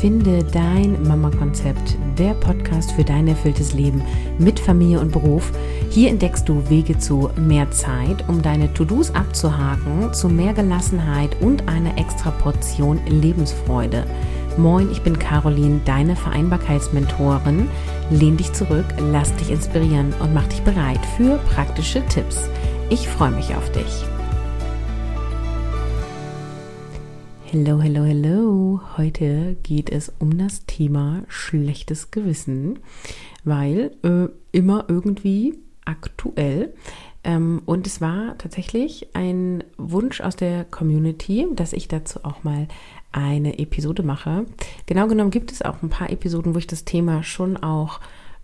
Finde dein Mama-Konzept, der Podcast für dein erfülltes Leben mit Familie und Beruf. Hier entdeckst du Wege zu mehr Zeit, um deine To-Dos abzuhaken, zu mehr Gelassenheit und einer extra Portion Lebensfreude. Moin, ich bin Caroline, deine Vereinbarkeitsmentorin. Lehn dich zurück, lass dich inspirieren und mach dich bereit für praktische Tipps. Ich freue mich auf dich. Hello, hello, hello. Heute geht es um das Thema schlechtes Gewissen, weil immer irgendwie aktuell. Und es war tatsächlich ein Wunsch aus der Community, dass ich dazu auch mal eine Episode mache. Genau genommen gibt es auch ein paar Episoden, wo ich das Thema schon auch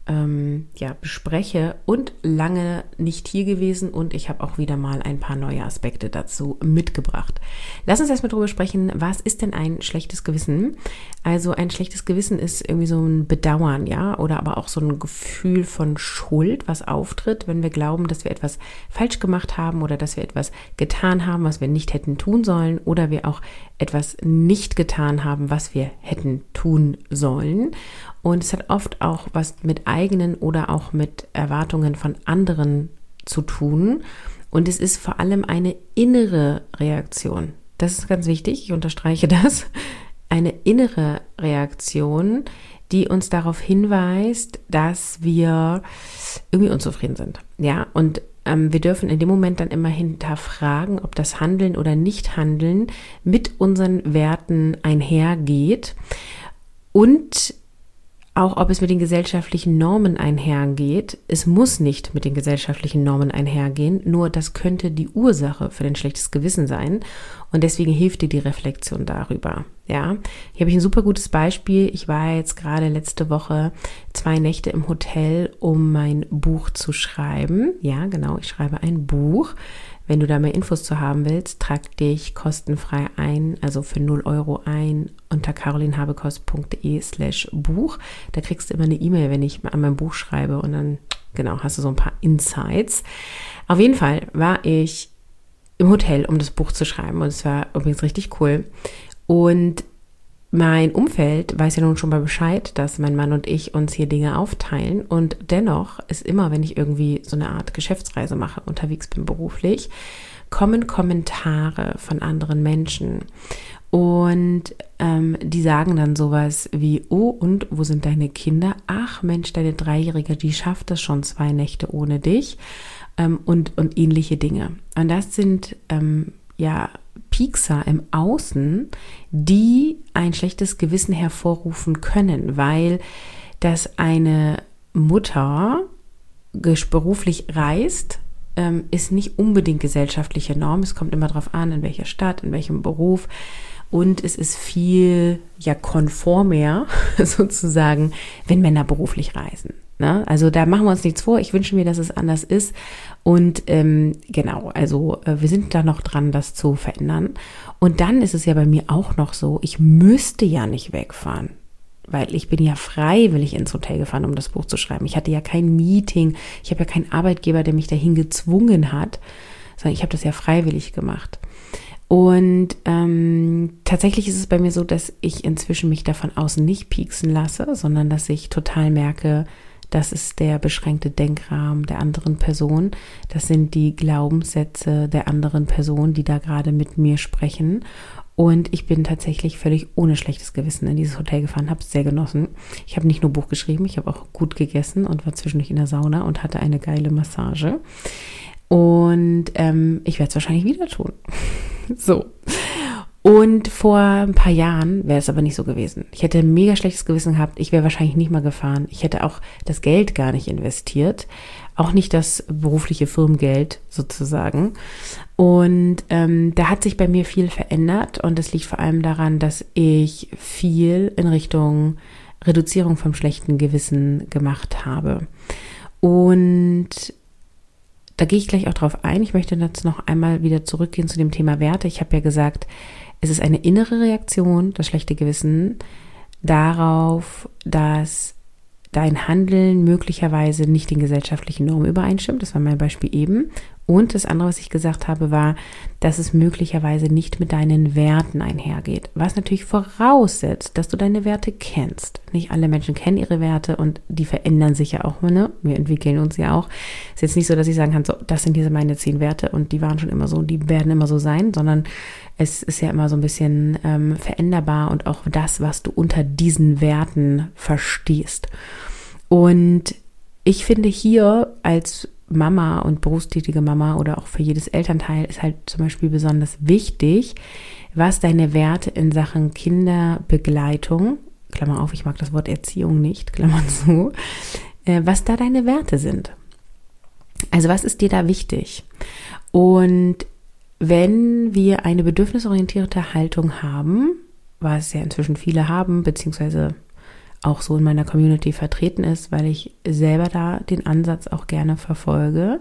bespreche und lange nicht hier gewesen und ich habe auch wieder mal ein paar neue Aspekte dazu mitgebracht. Lass uns erstmal darüber sprechen, was ist denn ein schlechtes Gewissen? Also ein schlechtes Gewissen ist irgendwie so ein Bedauern, ja, oder aber auch so ein Gefühl von Schuld, was auftritt, wenn wir glauben, dass wir etwas falsch gemacht haben oder dass wir etwas getan haben, was wir nicht hätten tun sollen oder wir auch etwas nicht getan haben, was wir hätten tun sollen. Und es hat oft auch was mit eigenen oder auch mit Erwartungen von anderen zu tun. Und es ist vor allem eine innere Reaktion. Das ist ganz wichtig, ich unterstreiche das. Eine innere Reaktion, die uns darauf hinweist, dass wir irgendwie unzufrieden sind. Ja, und wir dürfen in dem Moment dann immer hinterfragen, ob das Handeln oder Nicht-Handeln mit unseren Werten einhergeht und auch ob es mit den gesellschaftlichen Normen einhergeht. Es muss nicht mit den gesellschaftlichen Normen einhergehen, nur das könnte die Ursache für ein schlechtes Gewissen sein und deswegen hilft dir die Reflexion darüber. Ja, hier habe ich ein super gutes Beispiel. Ich war jetzt gerade letzte Woche 2 Nächte im Hotel, um mein Buch zu schreiben. Ja, genau, ich schreibe ein Buch. Wenn du da mehr Infos zu haben willst, trag dich kostenfrei ein, also für 0 € ein unter carolinhabekost.de/Buch. Da kriegst du immer eine E-Mail, wenn ich an meinem Buch schreibe und dann, genau, hast du so ein paar Insights. Auf jeden Fall war ich im Hotel, um das Buch zu schreiben und es war übrigens richtig cool. Und mein Umfeld weiß ja nun schon mal Bescheid, dass mein Mann und ich uns hier Dinge aufteilen und dennoch ist immer, wenn ich irgendwie so eine Art Geschäftsreise mache, unterwegs bin beruflich, kommen Kommentare von anderen Menschen und die sagen dann sowas wie, oh und wo sind deine Kinder? Ach Mensch, deine 3-Jährige, die schafft das schon 2 Nächte ohne dich und ähnliche Dinge. Und das sind Piekser im Außen, die ein schlechtes Gewissen hervorrufen können, weil dass eine Mutter beruflich reist, ist nicht unbedingt gesellschaftliche Norm. Es kommt immer darauf an, in welcher Stadt, in welchem Beruf. Und es ist viel konformer sozusagen, wenn Männer beruflich reisen. Ne? Also da machen wir uns nichts vor. Ich wünsche mir, dass es anders ist. Und wir sind da noch dran, das zu verändern. Und dann ist es ja bei mir auch noch so, ich müsste ja nicht wegfahren. Weil ich bin ja freiwillig ins Hotel gefahren, um das Buch zu schreiben. Ich hatte ja kein Meeting. Ich habe ja keinen Arbeitgeber, der mich dahin gezwungen hat. Sondern ich habe das ja freiwillig gemacht. Und tatsächlich ist es bei mir so, dass ich inzwischen mich da von außen nicht pieksen lasse, sondern dass ich total merke, das ist der beschränkte Denkrahmen der anderen Person. Das sind die Glaubenssätze der anderen Person, die da gerade mit mir sprechen. Und ich bin tatsächlich völlig ohne schlechtes Gewissen in dieses Hotel gefahren, habe es sehr genossen. Ich habe nicht nur Buch geschrieben, ich habe auch gut gegessen und war zwischendurch in der Sauna und hatte eine geile Massage. Und ich werde es wahrscheinlich wieder tun. So. Und vor ein paar Jahren wäre es aber nicht so gewesen. Ich hätte ein mega schlechtes Gewissen gehabt. Ich wäre wahrscheinlich nicht mal gefahren. Ich hätte auch das Geld gar nicht investiert. Auch nicht das berufliche Firmengeld sozusagen. Und da hat sich bei mir viel verändert. Und das liegt vor allem daran, dass ich viel in Richtung Reduzierung vom schlechten Gewissen gemacht habe. Und da gehe ich gleich auch drauf ein. Ich möchte jetzt noch einmal wieder zurückgehen zu dem Thema Werte. Ich habe ja gesagt, es ist eine innere Reaktion, das schlechte Gewissen, darauf, dass dein Handeln möglicherweise nicht den gesellschaftlichen Normen übereinstimmt. Das war mein Beispiel eben. Und das andere, was ich gesagt habe, war, dass es möglicherweise nicht mit deinen Werten einhergeht. Was natürlich voraussetzt, dass du deine Werte kennst. Nicht alle Menschen kennen ihre Werte und die verändern sich ja auch, ne? Wir entwickeln uns ja auch. Ist jetzt nicht so, dass ich sagen kann, so, das sind meine 10 Werte und die waren schon immer so und die werden immer so sein, sondern es ist ja immer so ein bisschen veränderbar und auch das, was du unter diesen Werten verstehst. Und ich finde hier als Mama und berufstätige Mama oder auch für jedes Elternteil ist halt zum Beispiel besonders wichtig, was deine Werte in Sachen Kinderbegleitung, Klammer auf, ich mag das Wort Erziehung nicht, Klammer zu, was da deine Werte sind. Also was ist dir da wichtig? Und wenn wir eine bedürfnisorientierte Haltung haben, was ja inzwischen viele haben, beziehungsweise auch so in meiner Community vertreten ist, weil ich selber da den Ansatz auch gerne verfolge,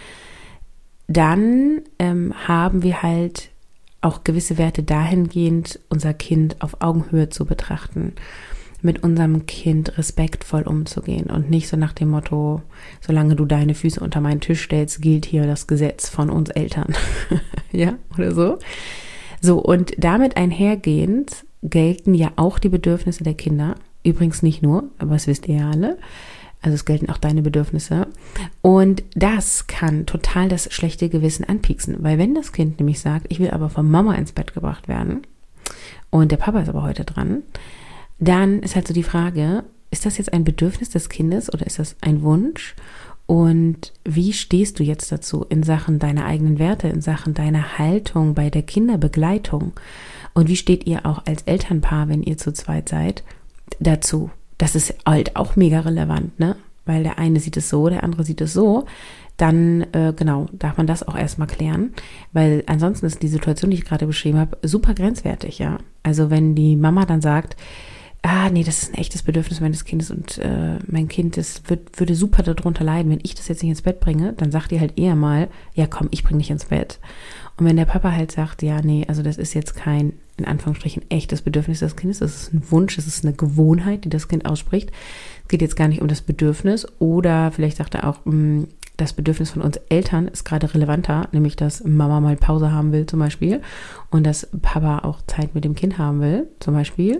dann haben wir halt auch gewisse Werte dahingehend, unser Kind auf Augenhöhe zu betrachten, mit unserem Kind respektvoll umzugehen und nicht so nach dem Motto, solange du deine Füße unter meinen Tisch stellst, gilt hier das Gesetz von uns Eltern. Ja, oder so. So, und damit einhergehend gelten ja auch die Bedürfnisse der Kinder. Übrigens nicht nur, aber das wisst ihr ja alle. Also es gelten auch deine Bedürfnisse. Und das kann total das schlechte Gewissen anpieksen. Weil wenn das Kind nämlich sagt, ich will aber von Mama ins Bett gebracht werden und der Papa ist aber heute dran, dann ist halt so die Frage, ist das jetzt ein Bedürfnis des Kindes oder ist das ein Wunsch? Und wie stehst du jetzt dazu in Sachen deiner eigenen Werte, in Sachen deiner Haltung bei der Kinderbegleitung? Und wie steht ihr auch als Elternpaar, wenn ihr zu zweit seid, dazu? Das ist halt auch mega relevant, ne? Weil der eine sieht es so, der andere sieht es so. Dann, darf man das auch erstmal klären. Weil ansonsten ist die Situation, die ich gerade beschrieben habe, super grenzwertig, ja. Also wenn die Mama dann sagt, nee, das ist ein echtes Bedürfnis meines Kindes und mein Kind würde super darunter leiden, wenn ich das jetzt nicht ins Bett bringe, dann sagt ihr halt eher mal, ja komm, ich bringe dich ins Bett. Und wenn der Papa halt sagt, ja, nee, also das ist jetzt kein, in Anführungsstrichen, echtes Bedürfnis des Kindes, das ist ein Wunsch, das ist eine Gewohnheit, die das Kind ausspricht. Es geht jetzt gar nicht um das Bedürfnis oder vielleicht sagt er auch, das Bedürfnis von uns Eltern ist gerade relevanter, nämlich dass Mama mal Pause haben will zum Beispiel und dass Papa auch Zeit mit dem Kind haben will zum Beispiel.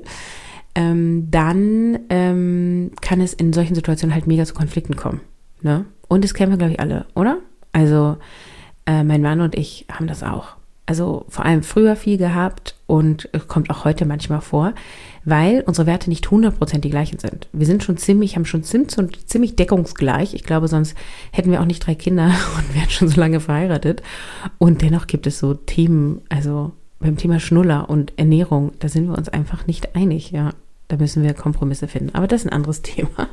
Dann kann es in solchen Situationen halt mega zu Konflikten kommen. Ne? Und das kennen wir, glaube ich, alle, oder? Also mein Mann und ich haben das auch. Also vor allem früher viel gehabt und kommt auch heute manchmal vor, weil unsere Werte nicht 100% die gleichen sind. Wir sind haben schon ziemlich deckungsgleich. Ich glaube, sonst hätten wir auch nicht 3 Kinder und wären schon so lange verheiratet. Und dennoch gibt es so Themen, also beim Thema Schnuller und Ernährung, da sind wir uns einfach nicht einig, ja. Da müssen wir Kompromisse finden. Aber das ist ein anderes Thema.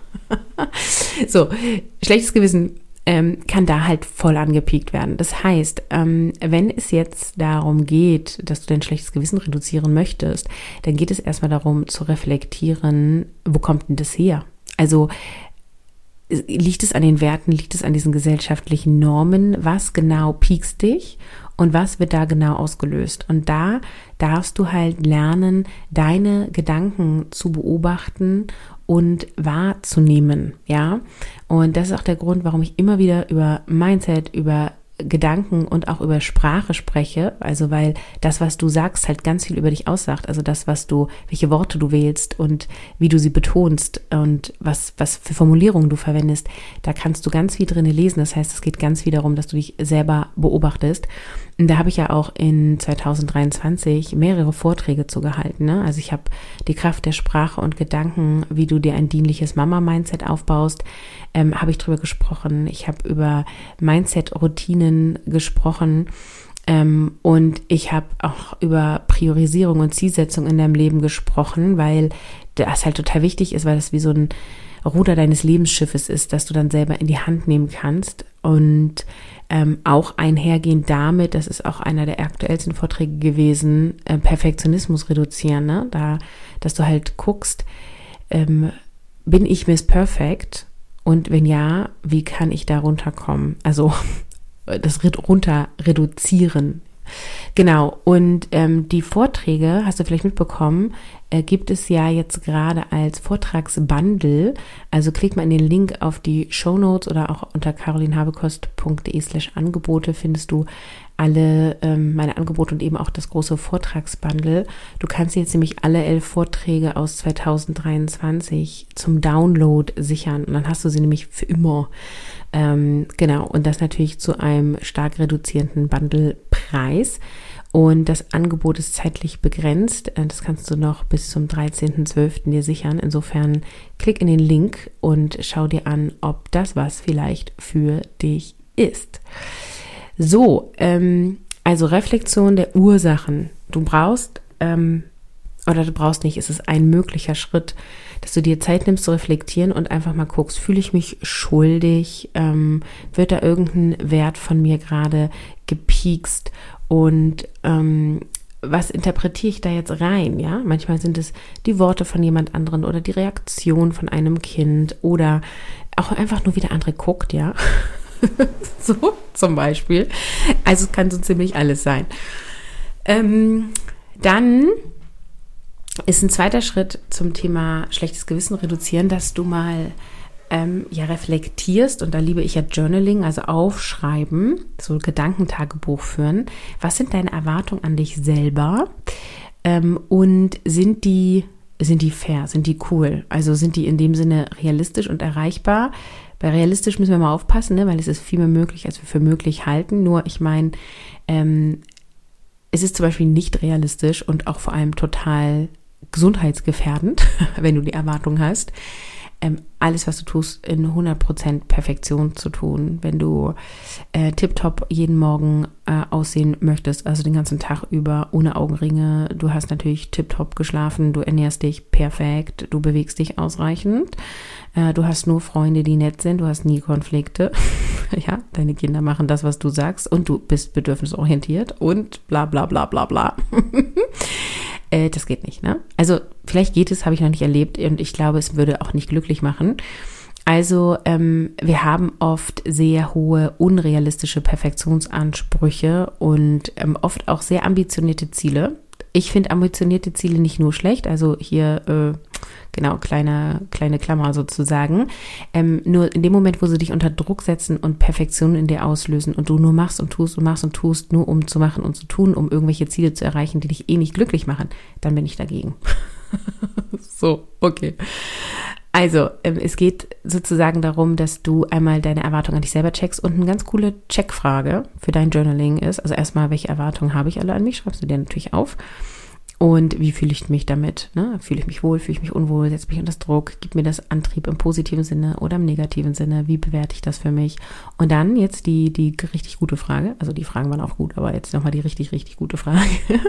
So, schlechtes Gewissen kann da halt voll angepiekt werden. Das heißt, wenn es jetzt darum geht, dass du dein schlechtes Gewissen reduzieren möchtest, dann geht es erstmal darum zu reflektieren, wo kommt denn das her? Also liegt es an den Werten, liegt es an diesen gesellschaftlichen Normen? Was genau piekst dich? Und was wird da genau ausgelöst? Und da darfst du halt lernen, deine Gedanken zu beobachten und wahrzunehmen, ja. Und das ist auch der Grund, warum ich immer wieder über Mindset, über Gedanken und auch über Sprache spreche, also weil das, was du sagst, halt ganz viel über dich aussagt, also das, welche Worte du wählst und wie du sie betonst und was für Formulierungen du verwendest, da kannst du ganz viel drin lesen, das heißt, es geht ganz viel darum, dass du dich selber beobachtest. Und da habe ich ja auch in 2023 mehrere Vorträge zu gehalten, ne? Also ich habe die Kraft der Sprache und Gedanken, wie du dir ein dienliches Mama-Mindset aufbaust, habe ich drüber gesprochen. Ich habe über Mindset-Routinen gesprochen und ich habe auch über Priorisierung und Zielsetzung in deinem Leben gesprochen, weil das halt total wichtig ist, weil das wie so ein Ruder deines Lebensschiffes ist, das du dann selber in die Hand nehmen kannst. Und auch einhergehend damit, das ist auch einer der aktuellsten Vorträge gewesen, Perfektionismus reduzieren, ne? Dass du halt guckst, bin ich Miss Perfect? Und wenn ja, wie kann ich da runterkommen? Also das runter reduzieren, Genau, und die Vorträge, hast du vielleicht mitbekommen, gibt es ja jetzt gerade als Vortragsbundle. Also klick mal in den Link auf die Shownotes oder auch unter carolinhabekost.de/Angebote findest du alle meine Angebote und eben auch das große Vortragsbundle. Du kannst jetzt nämlich alle 11 Vorträge aus 2023 zum Download sichern und dann hast du sie nämlich für immer. Genau, und das natürlich zu einem stark reduzierenden Bundlepreis. Und das Angebot ist zeitlich begrenzt. Das kannst du noch bis zum 13.12. dir sichern. Insofern klick in den Link und schau dir an, ob das was vielleicht für dich ist. So, also Reflexion der Ursachen. Du brauchst nicht, es ist ein möglicher Schritt, dass du dir Zeit nimmst zu reflektieren und einfach mal guckst, fühle ich mich schuldig, wird da irgendein Wert von mir gerade gepiekst und was interpretiere ich da jetzt rein, ja? Manchmal sind es die Worte von jemand anderen oder die Reaktion von einem Kind oder auch einfach nur, wie der andere guckt, ja? So zum Beispiel. Also es kann so ziemlich alles sein. Dann ist ein zweiter Schritt zum Thema schlechtes Gewissen reduzieren, dass du mal reflektierst, und da liebe ich ja Journaling, also aufschreiben, so Gedankentagebuch führen. Was sind deine Erwartungen an dich selber? Und sind die fair, sind die cool? Also sind die in dem Sinne realistisch und erreichbar? Bei realistisch müssen wir mal aufpassen, ne? Weil es ist viel mehr möglich, als wir für möglich halten. Nur ich meine, es ist zum Beispiel nicht realistisch und auch vor allem total gesundheitsgefährdend, wenn du die Erwartung hast, alles, was du tust, in 100% Perfektion zu tun. Wenn du tipptopp jeden Morgen aussehen möchtest, also den ganzen Tag über, ohne Augenringe, du hast natürlich tipptopp geschlafen, du ernährst dich perfekt, du bewegst dich ausreichend, du hast nur Freunde, die nett sind, du hast nie Konflikte, ja, deine Kinder machen das, was du sagst und du bist bedürfnisorientiert und bla bla bla bla bla. Das geht nicht, ne? Also vielleicht geht es, habe ich noch nicht erlebt und ich glaube, es würde auch nicht glücklich machen. Also wir haben oft sehr hohe, unrealistische Perfektionsansprüche und oft auch sehr ambitionierte Ziele. Ich finde ambitionierte Ziele nicht nur schlecht, also hier, genau, kleine Klammer sozusagen. Nur in dem Moment, wo sie dich unter Druck setzen und Perfektion in dir auslösen und du nur machst und tust und machst und tust, nur um zu machen und zu tun, um irgendwelche Ziele zu erreichen, die dich eh nicht glücklich machen, dann bin ich dagegen. So, okay. Also, es geht sozusagen darum, dass du einmal deine Erwartungen an dich selber checkst und eine ganz coole Checkfrage für dein Journaling ist. Also erstmal, welche Erwartungen habe ich alle an mich? Schreibst du dir natürlich auf. Und wie fühle ich mich damit? Ne? Fühle ich mich wohl, fühle ich mich unwohl, setze mich unter Druck, gibt mir das Antrieb im positiven Sinne oder im negativen Sinne? Wie bewerte ich das für mich? Und dann jetzt die richtig gute Frage, also die Fragen waren auch gut, aber jetzt nochmal die richtig gute Frage.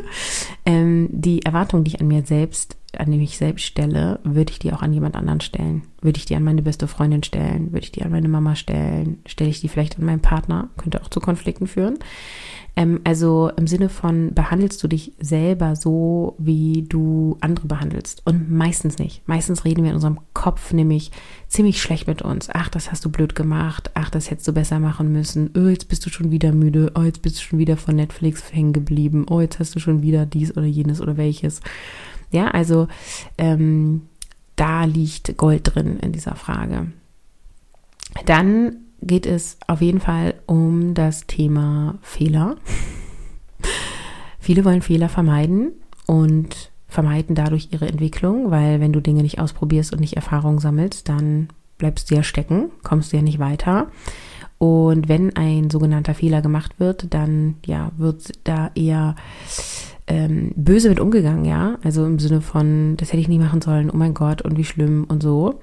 Die Erwartung, die ich an mich selbst stelle, würde ich die auch an jemand anderen stellen? Würde ich die an meine beste Freundin stellen? Würde ich die an meine Mama stellen? Stelle ich die vielleicht an meinen Partner? Könnte auch zu Konflikten führen. Also im Sinne von, behandelst du dich selber so, wie du andere behandelst? Und meistens nicht. Meistens reden wir in unserem Kopf nämlich ziemlich schlecht mit uns. Ach, das hast du blöd gemacht. Ach, das hättest du besser machen müssen. Oh, jetzt bist du schon wieder müde. Oh, jetzt bist du schon wieder von Netflix hängen geblieben. Oh, jetzt hast du schon wieder dies oder jenes oder welches. Ja, also da liegt Gold drin in dieser Frage. Dann geht es auf jeden Fall um das Thema Fehler. Viele wollen Fehler vermeiden und vermeiden dadurch ihre Entwicklung, weil wenn du Dinge nicht ausprobierst und nicht Erfahrung sammelst, dann bleibst du ja stecken, kommst du ja nicht weiter. Und wenn ein sogenannter Fehler gemacht wird, dann ja, wird da eher böse mit umgegangen, ja, also im Sinne von, das hätte ich nie machen sollen, oh mein Gott und wie schlimm und so.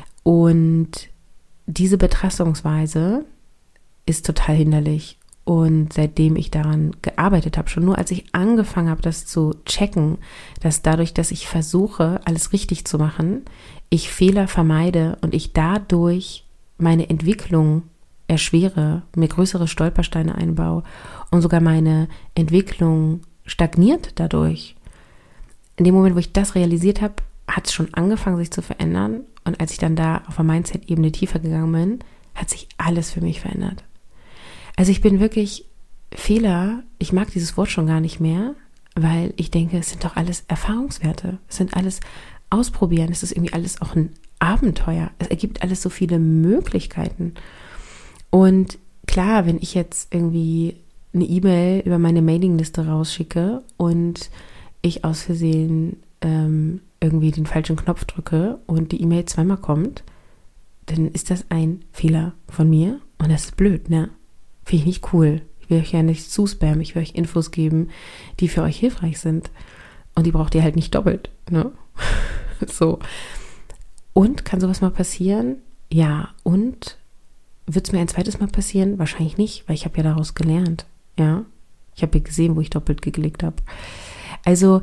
Und diese Betrachtungsweise ist total hinderlich und seitdem ich daran gearbeitet habe, schon nur als ich angefangen habe, das zu checken, dass dadurch, dass ich versuche, alles richtig zu machen, ich Fehler vermeide und ich dadurch meine Entwicklung erschwere, mir größere Stolpersteine einbaue und sogar meine Entwicklung stagniert dadurch. In dem Moment, wo ich das realisiert habe, hat es schon angefangen, sich zu verändern. Und als ich dann da auf der Mindset-Ebene tiefer gegangen bin, hat sich alles für mich verändert. Also ich bin wirklich Fehler, ich mag dieses Wort schon gar nicht mehr, weil ich denke, es sind doch alles Erfahrungswerte. Es sind alles Ausprobieren. Es ist irgendwie alles auch ein Abenteuer. Es ergibt alles so viele Möglichkeiten. Und klar, wenn ich jetzt irgendwie eine E-Mail über meine Mailingliste rausschicke und ich aus Versehen irgendwie den falschen Knopf drücke und die E-Mail zweimal kommt, dann ist das ein Fehler von mir und das ist blöd, ne? Finde ich nicht cool. Ich will euch ja nicht zuspammen, ich will euch Infos geben, die für euch hilfreich sind und die braucht ihr halt nicht doppelt, ne? So. Und kann sowas mal passieren? Ja. Und wird es mir ein zweites Mal passieren? Wahrscheinlich nicht, weil ich habe ja daraus gelernt, ja? Ich habe ja gesehen, wo ich doppelt geklickt habe. Also,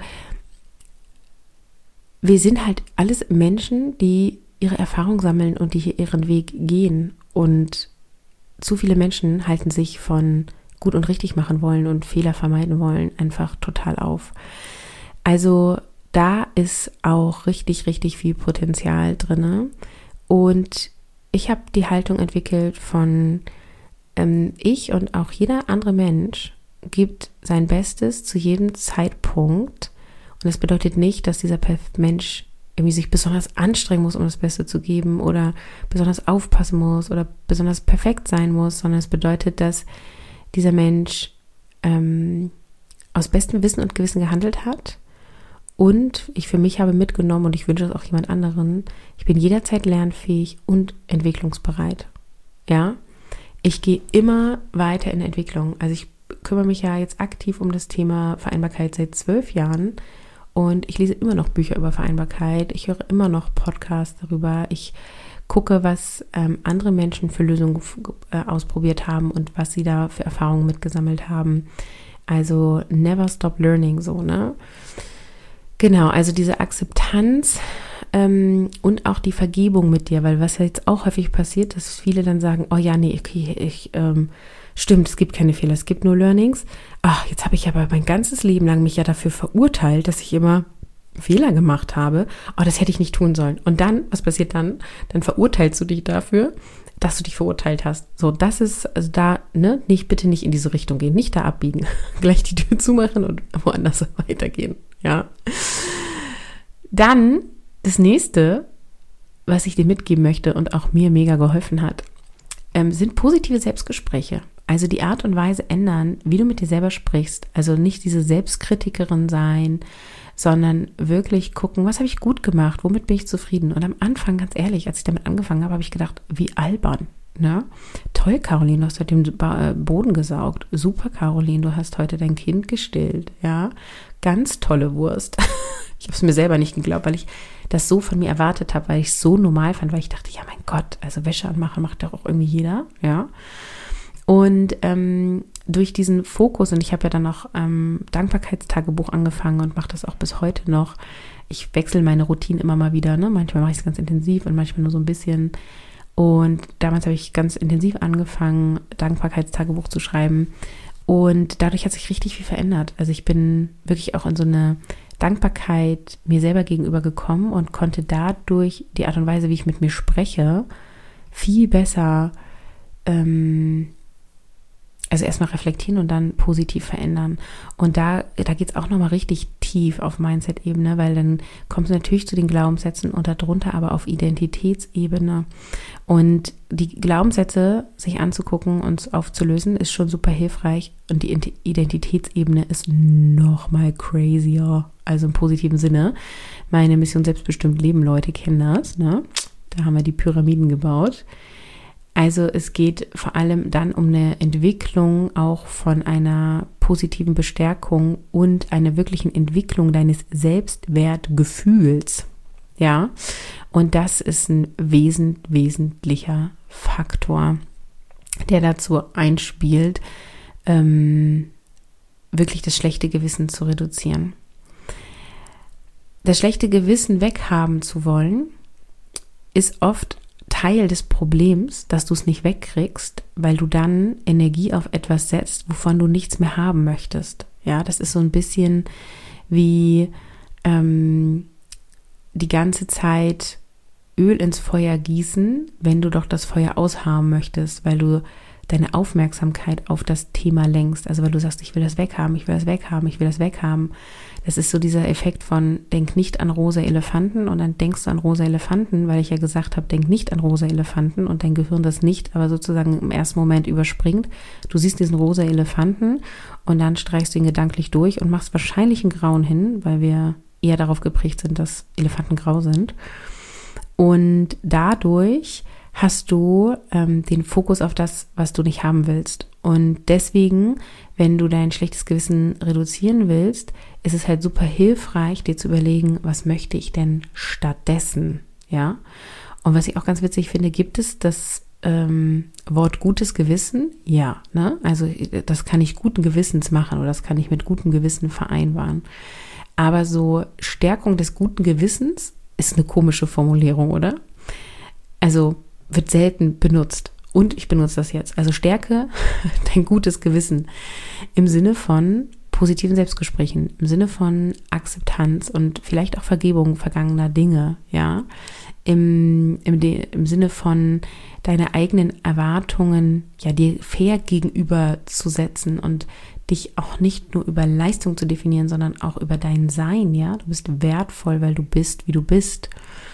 wir sind halt alles Menschen, die ihre Erfahrung sammeln und die hier ihren Weg gehen. Und zu viele Menschen halten sich von gut und richtig machen wollen und Fehler vermeiden wollen einfach total auf. Also da ist auch richtig, richtig viel Potenzial drin. Und ich habe die Haltung entwickelt von ich und auch jeder andere Mensch gibt sein Bestes zu jedem Zeitpunkt. Und das bedeutet nicht, dass dieser Mensch irgendwie sich besonders anstrengen muss, um das Beste zu geben oder besonders aufpassen muss oder besonders perfekt sein muss, sondern es bedeutet, dass dieser Mensch aus bestem Wissen und Gewissen gehandelt hat. Und ich für mich habe mitgenommen, und ich wünsche es auch jemand anderen, ich bin jederzeit lernfähig und entwicklungsbereit. Ja, ich gehe immer weiter in Entwicklung. Also ich kümmere mich ja jetzt aktiv um das Thema Vereinbarkeit seit 12 Jahren. Und ich lese immer noch Bücher über Vereinbarkeit, ich höre immer noch Podcasts darüber, ich gucke, was andere Menschen für Lösungen ausprobiert haben und was sie da für Erfahrungen mitgesammelt haben. Also never stop learning, so, ne? Genau, also diese Akzeptanz und auch die Vergebung mit dir, weil was ja jetzt auch häufig passiert, dass viele dann sagen, oh ja, nee, okay, stimmt, es gibt keine Fehler, es gibt nur Learnings. Ach, jetzt habe ich aber mein ganzes Leben lang mich ja dafür verurteilt, dass ich immer Fehler gemacht habe. Oh, das hätte ich nicht tun sollen. Und dann, was passiert dann? Dann verurteilst du dich dafür, dass du dich verurteilt hast. So, das ist, also da, ne, bitte nicht in diese Richtung gehen, nicht da abbiegen. Gleich die Tür zumachen und woanders weitergehen, ja. Dann, das nächste, was ich dir mitgeben möchte und auch mir mega geholfen hat, sind positive Selbstgespräche. Also die Art und Weise ändern, wie du mit dir selber sprichst. Also nicht diese Selbstkritikerin sein, sondern wirklich gucken, was habe ich gut gemacht, womit bin ich zufrieden. Und am Anfang, ganz ehrlich, als ich damit angefangen habe, habe ich gedacht, wie albern. Ne? Toll, Caroline, du hast heute den Boden gesaugt. Super, Caroline, du hast heute dein Kind gestillt. Ja, ganz tolle Wurst. Ich habe es mir selber nicht geglaubt, weil ich das so von mir erwartet habe, weil ich es so normal fand, weil ich dachte, ja mein Gott, also Wäsche anmachen macht doch auch irgendwie jeder, ja. Und durch diesen Fokus, und ich habe ja dann noch Dankbarkeitstagebuch angefangen und mache das auch bis heute noch. Ich wechsle meine Routinen immer mal wieder, ne? Manchmal mache ich es ganz intensiv und manchmal nur so ein bisschen. Und damals habe ich ganz intensiv angefangen, Dankbarkeitstagebuch zu schreiben. Und dadurch hat sich richtig viel verändert. Also ich bin wirklich auch in so eine Dankbarkeit mir selber gegenüber gekommen und konnte dadurch die Art und Weise, wie ich mit mir spreche, viel besser also erstmal reflektieren und dann positiv verändern. Und da geht es auch nochmal richtig tief auf Mindset-Ebene, weil dann kommst du natürlich zu den Glaubenssätzen und darunter aber auf Identitätsebene. Und die Glaubenssätze sich anzugucken und aufzulösen, ist schon super hilfreich. Und die Identitätsebene ist nochmal crazier, also im positiven Sinne. Meine Mission Selbstbestimmt Leben, Leute kennen das, ne? Da haben wir die Pyramiden gebaut. Also es geht vor allem dann um eine Entwicklung auch von einer positiven Bestärkung und einer wirklichen Entwicklung deines Selbstwertgefühls. Ja, und das ist ein wesentlicher Faktor, der dazu einspielt, wirklich das schlechte Gewissen zu reduzieren. Das schlechte Gewissen weghaben zu wollen, ist oft Teil des Problems, dass du es nicht wegkriegst, weil du dann Energie auf etwas setzt, wovon du nichts mehr haben möchtest. Ja, das ist so ein bisschen wie die ganze Zeit Öl ins Feuer gießen, wenn du doch das Feuer aushaben möchtest, weil du deine Aufmerksamkeit auf das Thema lenkst. Also weil du sagst, ich will das weghaben, ich will das weghaben, ich will das weghaben. Das ist so dieser Effekt von, denk nicht an rosa Elefanten und dann denkst du an rosa Elefanten, weil ich ja gesagt habe, denk nicht an rosa Elefanten und dein Gehirn das nicht, aber sozusagen im ersten Moment überspringt. Du siehst diesen rosa Elefanten und dann streichst du ihn gedanklich durch und machst wahrscheinlich einen grauen hin, weil wir eher darauf geprägt sind, dass Elefanten grau sind. Und dadurch hast du den Fokus auf das, was du nicht haben willst. Und deswegen, wenn du dein schlechtes Gewissen reduzieren willst, ist es halt super hilfreich, dir zu überlegen, was möchte ich denn stattdessen, ja? Und was ich auch ganz witzig finde, gibt es das Wort gutes Gewissen? Ja, ne? Also das kann ich guten Gewissens machen oder das kann ich mit gutem Gewissen vereinbaren. Aber so Stärkung des guten Gewissens ist eine komische Formulierung, oder? Also wird selten benutzt. Und ich benutze das jetzt. Also stärke dein gutes Gewissen im Sinne von positiven Selbstgesprächen, im Sinne von Akzeptanz und vielleicht auch Vergebung vergangener Dinge, ja. Im Sinne von deine eigenen Erwartungen, ja, dir fair gegenüber zu setzen und dich auch nicht nur über Leistung zu definieren, sondern auch über dein Sein, ja. Du bist wertvoll, weil du bist, wie du bist.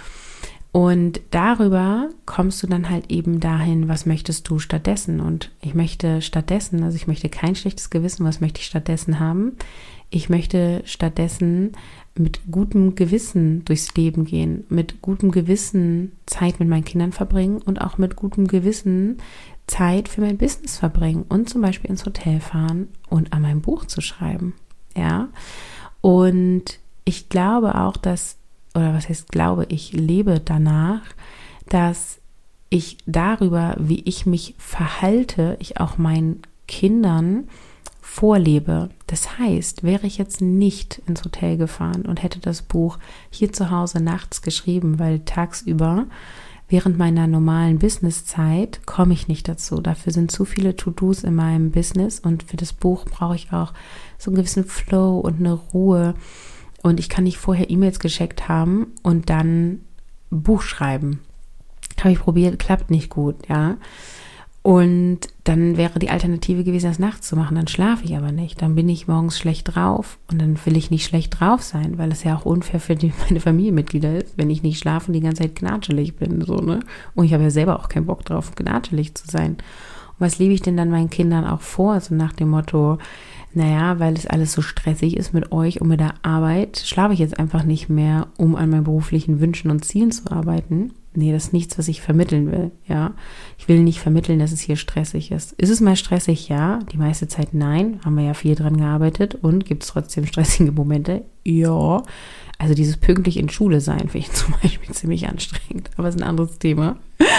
Und darüber kommst du dann halt eben dahin, was möchtest du stattdessen? Und ich möchte stattdessen, also ich möchte kein schlechtes Gewissen, was möchte ich stattdessen haben? Ich möchte stattdessen mit gutem Gewissen durchs Leben gehen, mit gutem Gewissen Zeit mit meinen Kindern verbringen und auch mit gutem Gewissen Zeit für mein Business verbringen und zum Beispiel ins Hotel fahren und an meinem Buch zu schreiben, ja. Und ich glaube auch, dass oder was heißt glaube, ich lebe danach, dass ich darüber, wie ich mich verhalte, ich auch meinen Kindern vorlebe. Das heißt, wäre ich jetzt nicht ins Hotel gefahren und hätte das Buch hier zu Hause nachts geschrieben, weil tagsüber während meiner normalen Businesszeit komme ich nicht dazu. Dafür sind zu viele To-Dos in meinem Business und für das Buch brauche ich auch so einen gewissen Flow und eine Ruhe. Und ich kann nicht vorher E-Mails geschickt haben und dann Buch schreiben. Habe ich probiert, klappt nicht gut, ja. Und dann wäre die Alternative gewesen, das nachts zu machen. Dann schlafe ich aber nicht. Dann bin ich morgens schlecht drauf und dann will ich nicht schlecht drauf sein, weil es ja auch unfair für meine Familienmitglieder ist, wenn ich nicht schlafe und die ganze Zeit gnatschelig bin, so, ne? Und ich habe ja selber auch keinen Bock drauf, gnatschelig zu sein. Und was lebe ich denn dann meinen Kindern auch vor? So nach dem Motto, naja, weil es alles so stressig ist mit euch und mit der Arbeit, schlafe ich jetzt einfach nicht mehr, um an meinen beruflichen Wünschen und Zielen zu arbeiten. Nee, das ist nichts, was ich vermitteln will, ja. Ich will nicht vermitteln, dass es hier stressig ist. Ist es mal stressig? Ja. Die meiste Zeit nein. Haben wir ja viel dran gearbeitet. Und gibt es trotzdem stressige Momente? Ja. Also dieses pünktlich in Schule sein finde ich zum Beispiel ziemlich anstrengend. Aber es ist ein anderes Thema.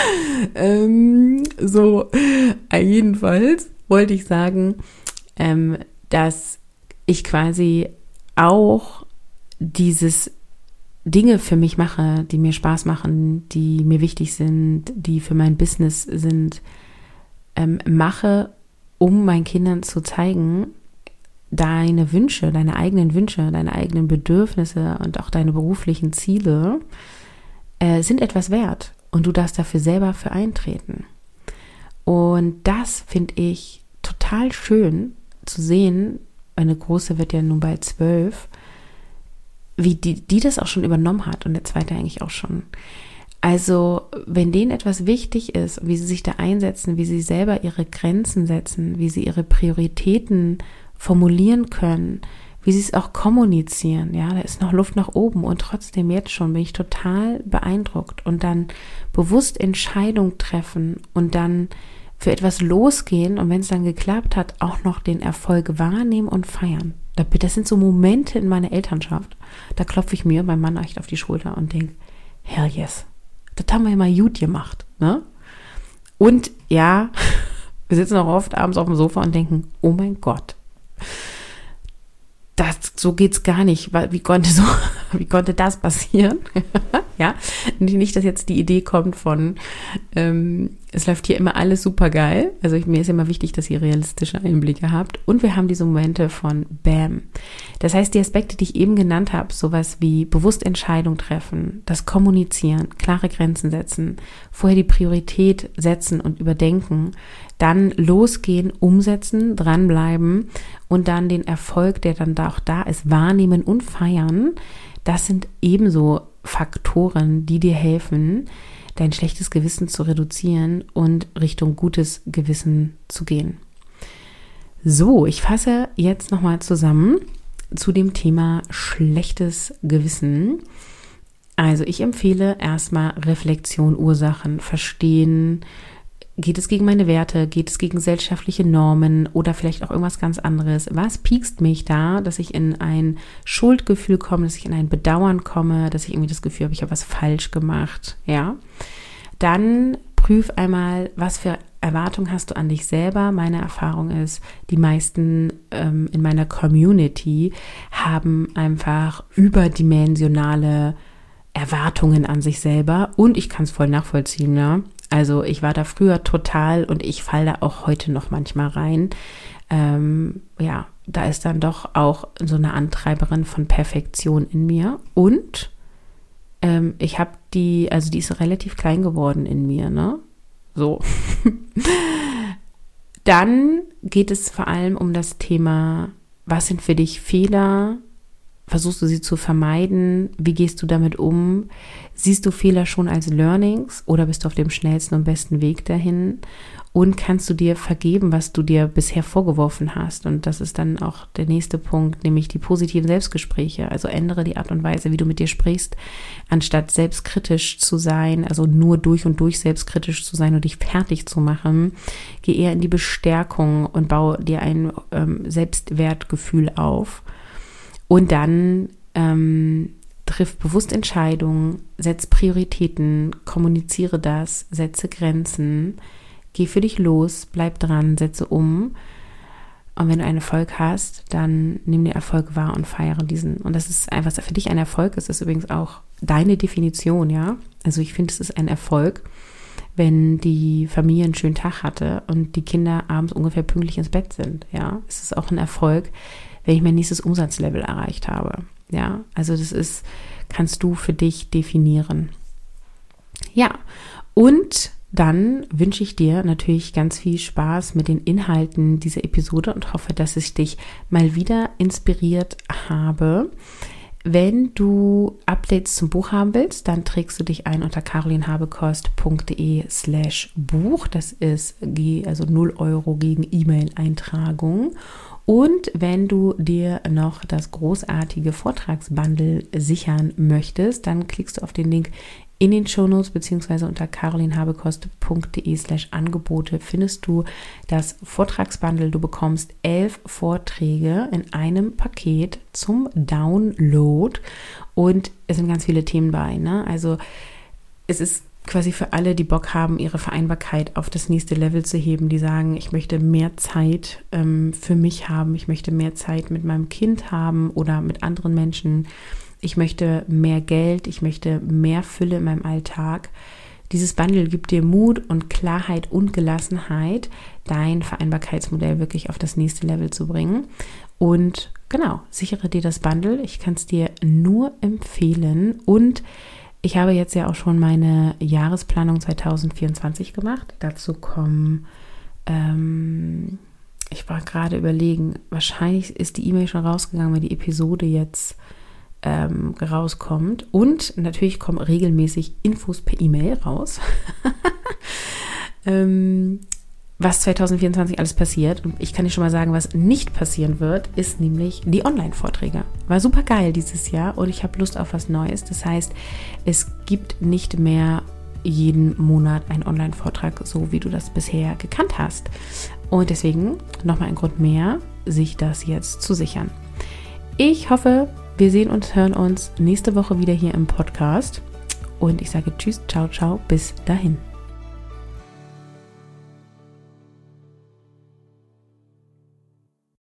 Jedenfalls wollte ich sagen, dass ich quasi auch dieses Dinge für mich mache, die mir Spaß machen, die mir wichtig sind, die für mein Business sind, mache, um meinen Kindern zu zeigen, deine Wünsche, deine eigenen Bedürfnisse und auch deine beruflichen Ziele sind etwas wert und du darfst dafür selber für eintreten. Und das finde ich total schön zu sehen. Meine Große wird ja nun bald 12, wie die das auch schon übernommen hat und der Zweite eigentlich auch schon. Also wenn denen etwas wichtig ist, wie sie sich da einsetzen, wie sie selber ihre Grenzen setzen, wie sie ihre Prioritäten formulieren können, wie sie es auch kommunizieren, ja, da ist noch Luft nach oben und trotzdem jetzt schon bin ich total beeindruckt und dann bewusst Entscheidungen treffen und dann für etwas losgehen und wenn es dann geklappt hat, auch noch den Erfolg wahrnehmen und feiern. Das sind so Momente in meiner Elternschaft. Da klopfe ich mir beim Mann echt auf die Schulter und denke, hell yes, das haben wir ja mal gut gemacht, ne? Und ja, wir sitzen auch oft abends auf dem Sofa und denken, oh mein Gott, so geht's gar nicht. Wie konnte das passieren? Ja, nicht, dass jetzt die Idee kommt von, es läuft hier immer alles super geil. Also mir ist immer wichtig, dass ihr realistische Einblicke habt. Und wir haben diese Momente von Bam. Das heißt, die Aspekte, die ich eben genannt habe, sowas wie bewusst Entscheidung treffen, das Kommunizieren, klare Grenzen setzen, vorher die Priorität setzen und überdenken, dann losgehen, umsetzen, dranbleiben und dann den Erfolg, der dann auch da ist, wahrnehmen und feiern. Das sind ebenso Faktoren, die dir helfen, dein schlechtes Gewissen zu reduzieren und Richtung gutes Gewissen zu gehen. So, ich fasse jetzt nochmal zusammen zu dem Thema schlechtes Gewissen. Also ich empfehle erstmal Reflexion, Ursachen, verstehen. Geht es gegen meine Werte? Geht es gegen gesellschaftliche Normen oder vielleicht auch irgendwas ganz anderes? Was piekst mich da, dass ich in ein Schuldgefühl komme, dass ich in ein Bedauern komme, dass ich irgendwie das Gefühl habe, ich habe was falsch gemacht? Ja. Dann prüf einmal, was für Erwartungen hast du an dich selber. Meine Erfahrung ist, die meisten in meiner Community haben einfach überdimensionale Erwartungen an sich selber und ich kann es voll nachvollziehen, ja. Also ich war da früher total und ich falle da auch heute noch manchmal rein. Ja, da ist dann doch auch so eine Antreiberin von Perfektion in mir. Und ich habe die ist relativ klein geworden in mir, ne? So. Dann geht es vor allem um das Thema, was sind für dich Fehler? Versuchst du sie zu vermeiden? Wie gehst du damit um? Siehst du Fehler schon als Learnings oder bist du auf dem schnellsten und besten Weg dahin? Und kannst du dir vergeben, was du dir bisher vorgeworfen hast? Und das ist dann auch der nächste Punkt, nämlich die positiven Selbstgespräche. Also ändere die Art und Weise, wie du mit dir sprichst, anstatt selbstkritisch zu sein, also nur durch und durch selbstkritisch zu sein und dich fertig zu machen. Geh eher in die Bestärkung und baue dir ein Selbstwertgefühl auf. Und dann triff bewusst Entscheidungen, setz Prioritäten, kommuniziere das, setze Grenzen, geh für dich los, bleib dran, setze um. Und wenn du einen Erfolg hast, dann nimm den Erfolg wahr und feiere diesen. Und das ist einfach, was für dich ein Erfolg ist, ist übrigens auch deine Definition, ja. Also ich finde, es ist ein Erfolg, wenn die Familie einen schönen Tag hatte und die Kinder abends ungefähr pünktlich ins Bett sind, ja. Es ist auch ein Erfolg, wenn ich mein nächstes Umsatzlevel erreicht habe. Ja, also kannst du für dich definieren. Ja, und dann wünsche ich dir natürlich ganz viel Spaß mit den Inhalten dieser Episode und hoffe, dass ich dich mal wieder inspiriert habe. Wenn du Updates zum Buch haben willst, dann trägst du dich ein unter carolinhabekost.de/Buch. Das ist also 0 € gegen E-Mail-Eintragung. Und wenn du dir noch das großartige Vortragsbundle sichern möchtest, dann klickst du auf den Link in den Shownotes beziehungsweise unter carolinhabekost.de/Angebote findest du das Vortragsbundle. Du bekommst 11 Vorträge in einem Paket zum Download und es sind ganz viele Themen bei, ne? Also es ist quasi für alle, die Bock haben, ihre Vereinbarkeit auf das nächste Level zu heben, die sagen, ich möchte mehr Zeit für mich haben, ich möchte mehr Zeit mit meinem Kind haben oder mit anderen Menschen, ich möchte mehr Geld, ich möchte mehr Fülle in meinem Alltag. Dieses Bundle gibt dir Mut und Klarheit und Gelassenheit, dein Vereinbarkeitsmodell wirklich auf das nächste Level zu bringen. Und genau, sichere dir das Bundle, ich kann es dir nur empfehlen und ich habe jetzt ja auch schon meine Jahresplanung 2024 gemacht. Dazu kommen, ich war gerade überlegen, wahrscheinlich ist die E-Mail schon rausgegangen, wenn die Episode jetzt rauskommt. Und natürlich kommen regelmäßig Infos per E-Mail raus, was 2024 alles passiert. Und ich kann dir schon mal sagen, was nicht passieren wird, ist nämlich die Online-Vorträge. War super geil dieses Jahr und ich habe Lust auf was Neues. Das heißt, es gibt nicht mehr jeden Monat einen Online-Vortrag, so wie du das bisher gekannt hast. Und deswegen nochmal ein Grund mehr, sich das jetzt zu sichern. Ich hoffe, wir sehen und hören uns nächste Woche wieder hier im Podcast. Und ich sage Tschüss, ciao, ciao, bis dahin.